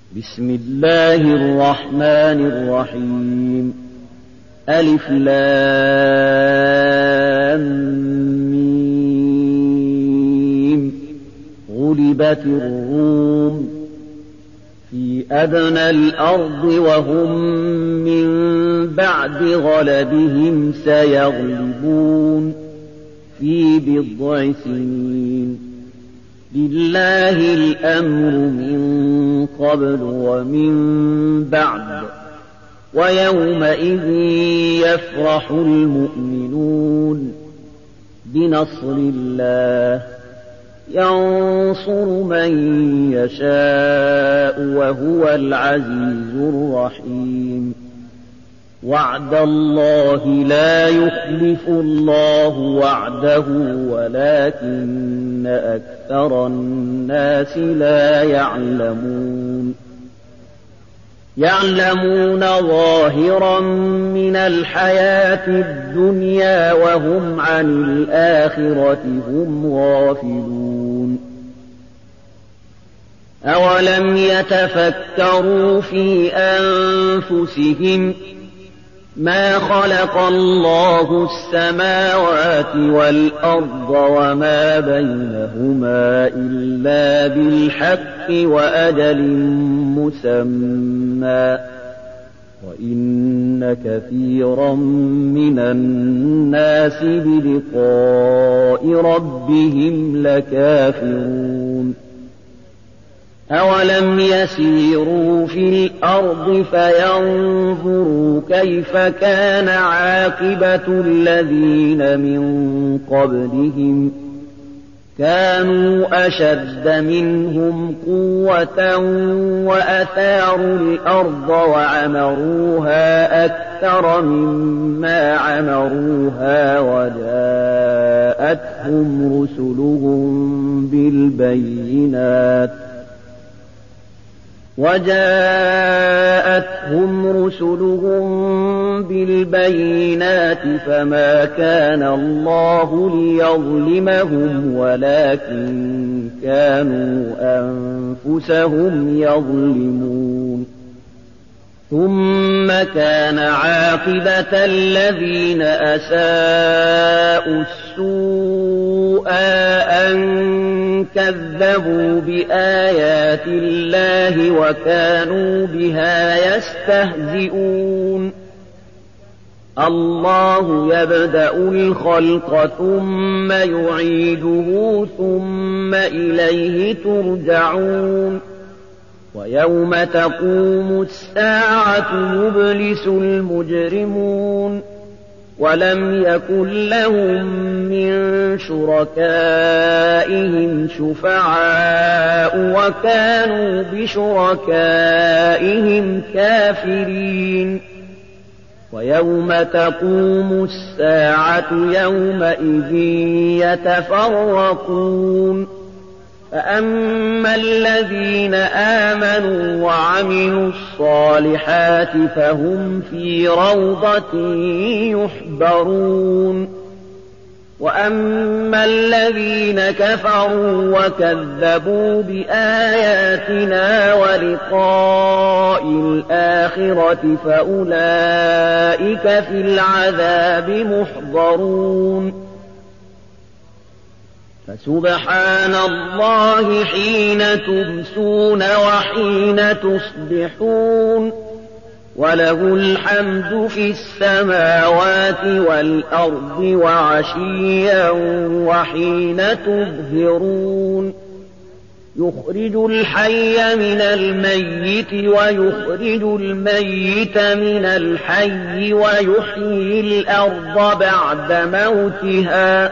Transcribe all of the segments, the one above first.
بسم الله الرحمن الرحيم ألف لام ميم غلبت الروم في أدنى الأرض وهم من بعد غلبهم سيغلبون في بضع سنين لله الأمر من قبل ومن بعد ويومئذ يفرح المؤمنون بنصر الله ينصر من يشاء وهو العزيز الرحيم وعد الله لا يخلف الله وعده ولكن أكثر الناس لا يعلمون ظاهرا من الحياة الدنيا وهم عن الآخرة هم غافلون أولم يتفكروا في أنفسهم ما خلق الله السماوات والأرض وما بينهما إلا بالحق وأجل مسمى وإن كثيرا من الناس بلقاء ربهم لكافرون أولم يسيروا في الأرض فينظروا كيف كان عاقبة الذين من قبلهم كانوا أشد منهم قوة وأثاروا الأرض وعمروها أكثر مما عمروها وجاءتهم رسلهم بالبينات فما كان الله ليظلمهم ولكن كانوا أنفسهم يظلمون ثم كان عاقبة الذين أساءوا السوء أن كذبوا بآيات الله وكانوا بها يستهزئون الله يبدأ الخلق ثم يعيده ثم إليه ترجعون ويوم تقوم الساعة يبلس المجرمون ولم يكن لهم من شركائهم شفعاء وكانوا بشركائهم كافرين ويوم تقوم الساعة يومئذ يتفرقون فأما الذين آمنوا وعملوا الصالحات فهم في روضة يحبرون وأما الذين كفروا وكذبوا بآياتنا ولقاء الآخرة فأولئك في العذاب محضرون فسبحان الله حين تمسون وحين تصبحون وله الحمد في السماوات والأرض وعشيا وحين تظهرون يخرج الحي من الميت ويخرج الميت من الحي ويحيي الأرض بعد موتها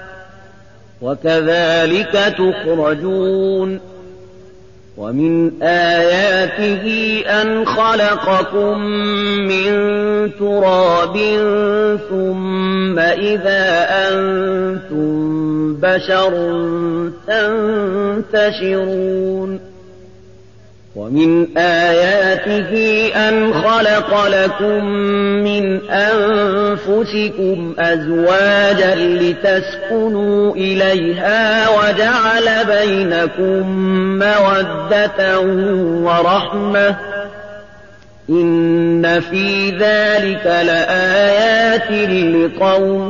وكذلك تخرجون ومن آياته أن خلقكم من تراب ثم إذا أنتم بشر تنتشرون ومن آياته أن خلق لكم من أنفسكم أزواجا لتسكنوا إليها وجعل بينكم مودة ورحمة إن في ذلك لآيات لقوم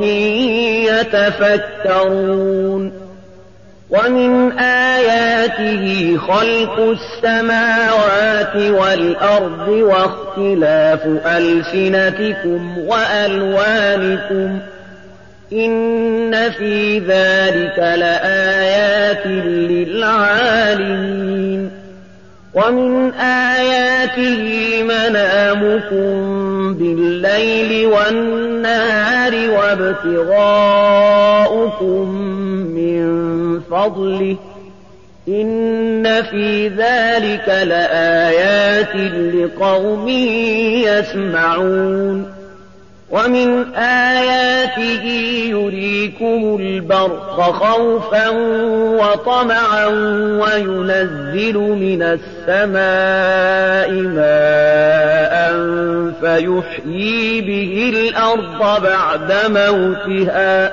يتفكرون ومن آياته خلق السماوات والأرض واختلاف ألسنتكم وألوانكم إن في ذلك لآيات للعالمين ومن آياته منامكم بالليل والنهار وابتغاؤكم من فضله إن في ذلك لآيات لقوم يسمعون ومن آياته يريكم البرق خوفا وطمعا وينزل من السماء ماء فيحيي به الأرض بعد موتها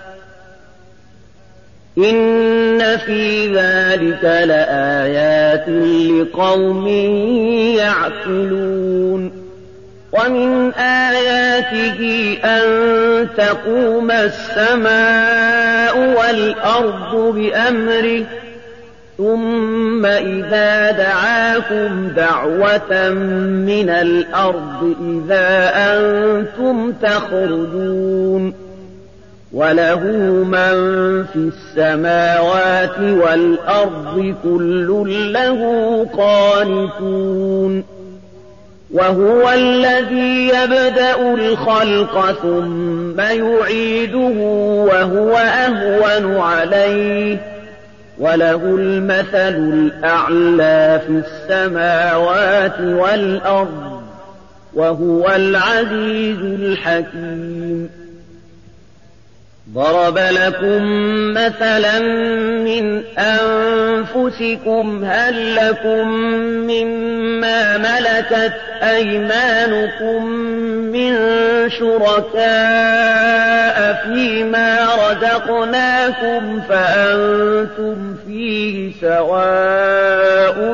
إن في ذلك لآيات لقوم يعقلون ومن آياته أن تقوم السماء والأرض بأمره ثم إذا دعاكم دعوة من الأرض إذا أنتم تخرجون وله من في السماوات والأرض كل له قانتون وهو الذي يبدأ الخلق ثم يعيده وهو أهون عليه وله المثل الأعلى في السماوات والأرض وهو العزيز الحكيم ضرب لكم مثلا من أنفسكم هل لكم مما ملكت أيمانكم من شركاء فيما رزقناكم فأنتم فيه سواء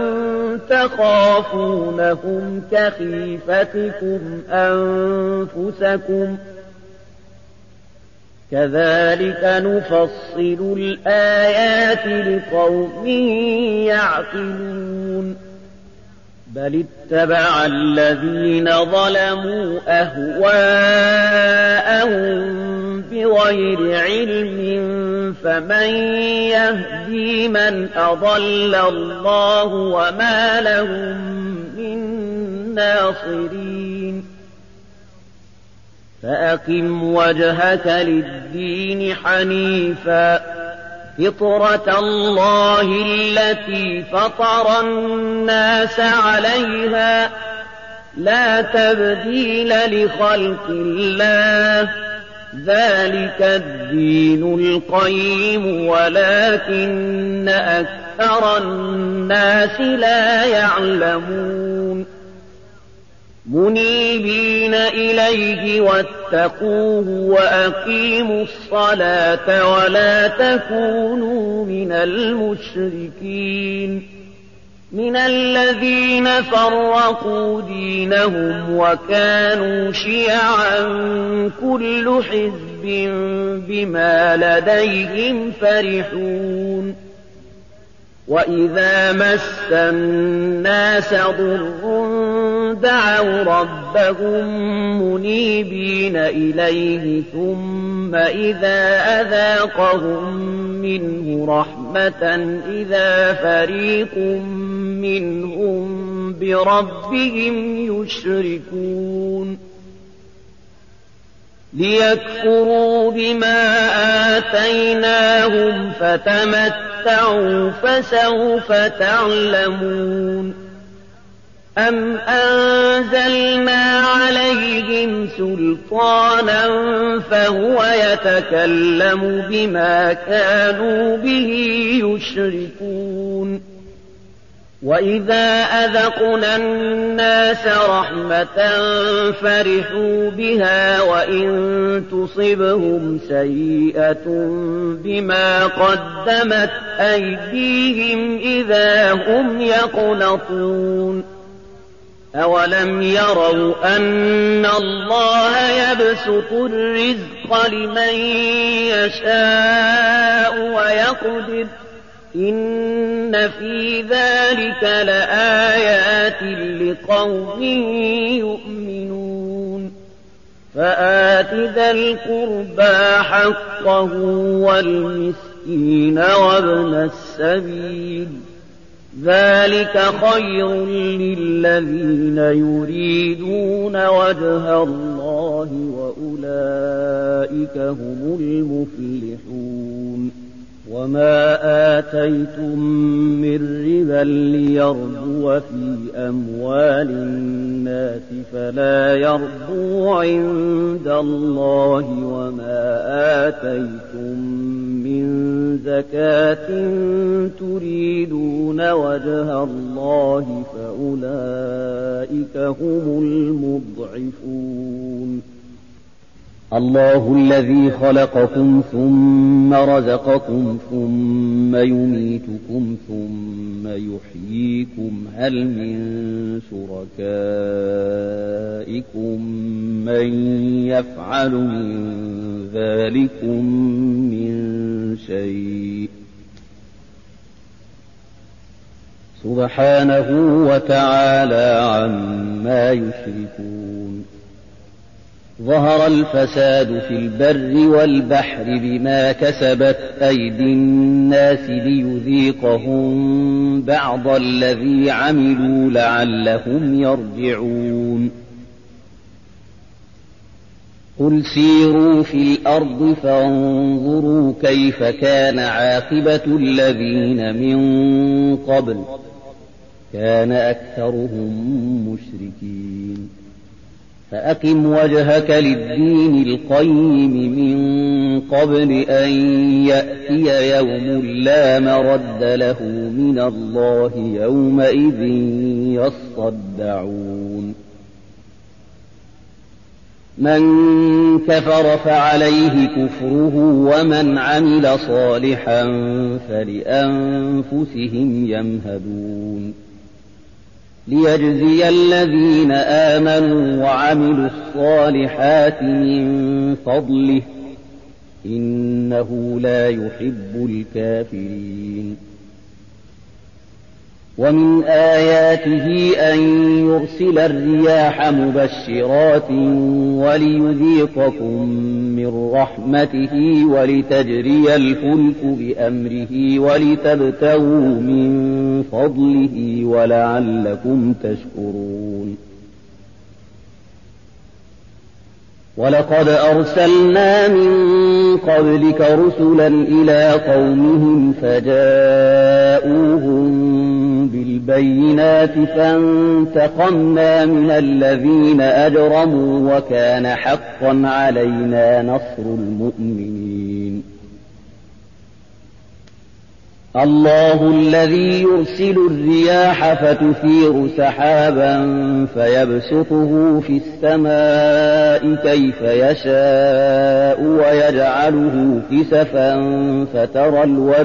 تخافونهم كخيفتكم أنفسكم كذلك نفصل الآيات لقوم يعقلون بل اتبع الذين ظلموا أهواءهم بغير علم فمن يهدي من أضل الله وما لهم من ناصرين فأقم وجهك للدين حنيفا فطرة الله التي فطر الناس عليها لا تبديل لخلق الله ذلك الدين القيم ولكن أكثر الناس لا يعلمون منيبين إليه واتقوه وأقيموا الصلاة ولا تكونوا من المشركين من الذين فرقوا دينهم وكانوا شيعا كل حزب بما لديهم فرحون وإذا مس الناس ضر دعوا ربهم منيبين إليه ثم إذا أذاقهم منه رحمة إذا فريق منهم بربهم يشركون ليكفروا بما آتيناهم فتمتعوا فسوف تعلمون أم أنزلنا عليهم سلطانا فهو يتكلم بما كانوا به يشركون وإذا أذقنا الناس رحمة فرحوا بها وإن تصبهم سيئة بما قدمت أيديهم إذا هم يقنطون أولم يروا أن الله يبسط الرزق لمن يشاء ويقدر إن في ذلك لآيات لقوم يؤمنون فآت ذا القربى حقه والمسكين وابن السبيل ذلك خير للذين يريدون وجه الله وأولئك هم المفلحون وما آتيتم من ربا ليربو في أموال الناس فلا يربو عند الله وما آتيتم من زكاة تريدون وجه الله فأولئك هم المضعفون الله الذي خلقكم ثم رزقكم ثم يميتكم ثم يحييكم هل من شركائكم من يفعل من ذلكم من شيء سبحانه وتعالى عما يشركون ظهر الفساد في البر والبحر بما كسبت أيدي الناس ليذيقهم بعض الذي عملوا لعلهم يرجعون قل سيروا في الأرض فانظروا كيف كان عاقبة الذين من قبل كان أكثرهم مشركين فأقم وجهك للدين القيم من قبل أن يأتي يوم لا مرد له من الله يومئذ يصدعون من كفر فعليه كفره ومن عمل صالحا فلأنفسهم يمهدون ليجزي الذين آمنوا وعملوا الصالحات من فضله إنه لا يحب الكافرين ومن آياته أن يرسل الرياح مبشرات وليذيقكم من رحمته ولتجري الفلك بأمره ولتبتغوا من فضله ولعلكم تشكرون ولقد أرسلنا من قبلك رسلا إلى قومهم فجاءوهم بالبينات فانتقمنا من الذين أجرموا وكان حقا علينا نصر المؤمنين الله الذي يرسل الرياح فتثير سحابا فيبسطه في السماء كيف يشاء ويجعله كسفا فترى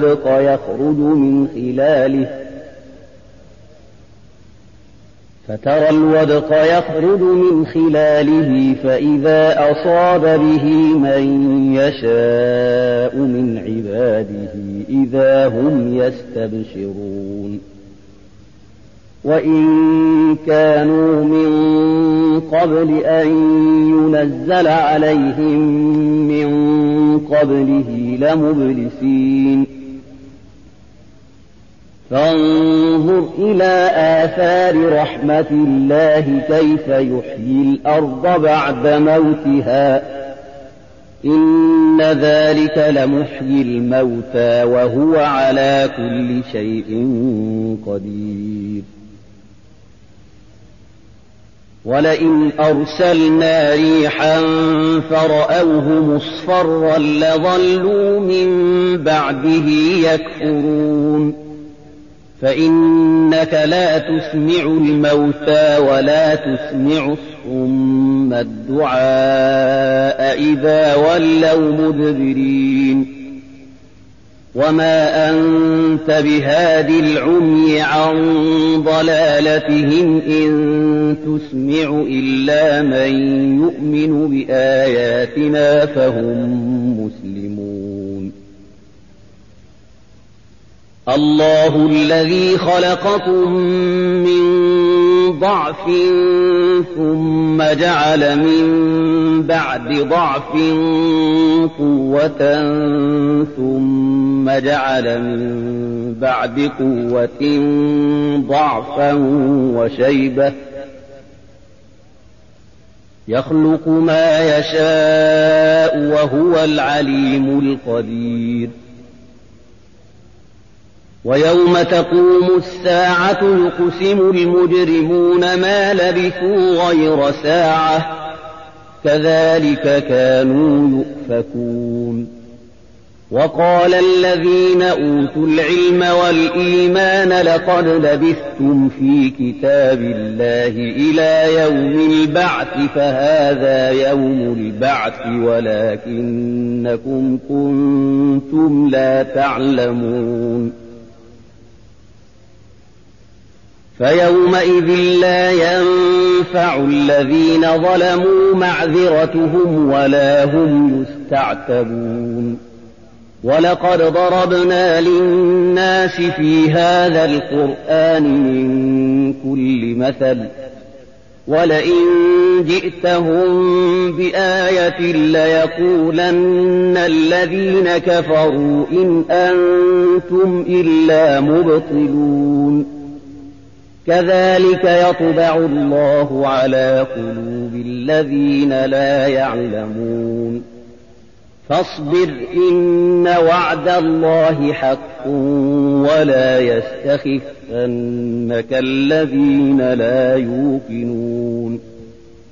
الودق يخرج من خلاله فإذا أصاب به من يشاء من عباده إذا هم يستبشرون وإن كانوا من قبل أن ينزل عليهم من قبله لمبلسين فانظر إلى آثار رحمة الله كيف يحيي الأرض بعد موتها إن ذلك لمحيي الموتى وهو على كل شيء قدير ولئن أرسلنا ريحا فرأوه مصفرا لظلوا من بعده يكفرون فإنك لا تسمع الموتى ولا تسمع الصم الدعاء إذا ولوا مدبرين وما أنت بهاد العمي عن ضلالتهم إن تسمع إلا من يؤمن بآياتنا فهم مسلمون الله الذي خلقكم من ضعف ثم جعل من بعد ضعف قوة ثم جعل من بعد قوة ضعفا وشيبة يخلق ما يشاء وهو العليم القدير ويوم تقوم الساعة يقسم المجرمون ما لبثوا غير ساعة كذلك كانوا يؤفكون وقال الذين أوتوا العلم والإيمان لقد لبثتم في كتاب الله إلى يوم البعث فهذا يوم البعث ولكنكم كنتم لا تعلمون فيومئذ لا ينفع الذين ظلموا معذرتهم ولا هم يستعتبون ولقد ضربنا للناس في هذا القرآن من كل مثل ولئن جئتهم بآية ليقولن الذين كفروا إن أنتم إلا مبطلون كذلك يطبع الله على قلوب الذين لا يعلمون فاصبر إن وعد الله حق ولا يستخفنك الذين لا يوقنون